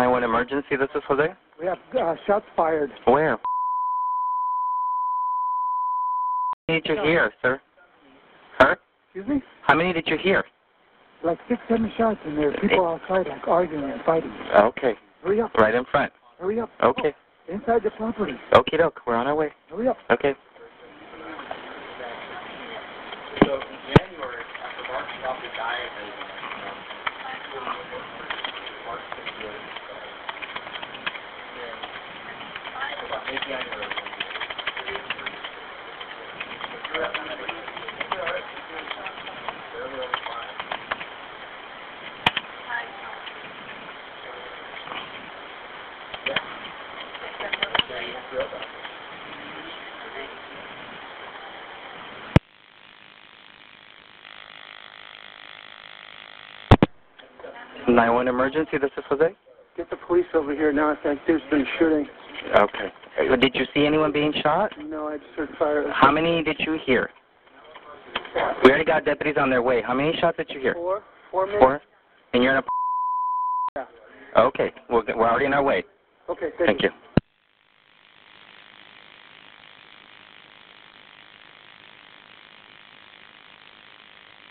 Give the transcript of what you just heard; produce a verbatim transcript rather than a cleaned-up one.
nine one one emergency, this is Jose. We have uh, shots fired. Where? How many did you hear, sir? Sir? Excuse me? How many did you hear? Like six, seven shots, and there are people outside like arguing and fighting. Okay. Hurry up. Right in front. Hurry up. Okay. Oh, inside the property. Okie doke, we're on our way. Hurry up. Okay. So in January, after Mark probably died, Mark about mid-January. nine one one emergency, this is Jose. Get the police over here now. I think there's been shooting. Okay. Uh, Did you see anyone being shot? No, I just heard fire. How many did you hear? We already got deputies on their way. How many shots did you hear? Four. Four minutes. Four? And you're in a... Yeah. Okay. We're, we're already on our way. Okay, thank, Thank you.